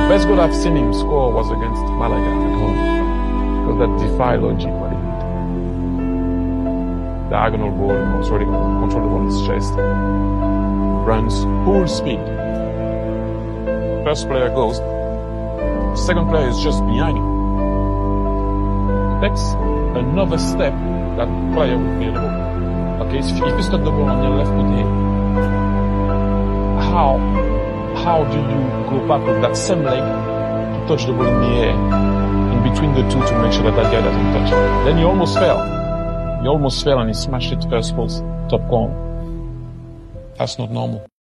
Best goal I've seen him score was against Malaga at home. Because that defied logic what he did. Diagonal ball, already control the ball in his chest. Runs full speed. First player goes. Second player is just behind him. Takes another step, that player will clear the ball. Okay, so if you stop the ball on your left foot here, how do you go back with that same leg to touch the ball in the air, in between the two, to make sure that that guy doesn't touch it? Then you almost fell. You almost fell and he smashed it first post, top corner. That's not normal.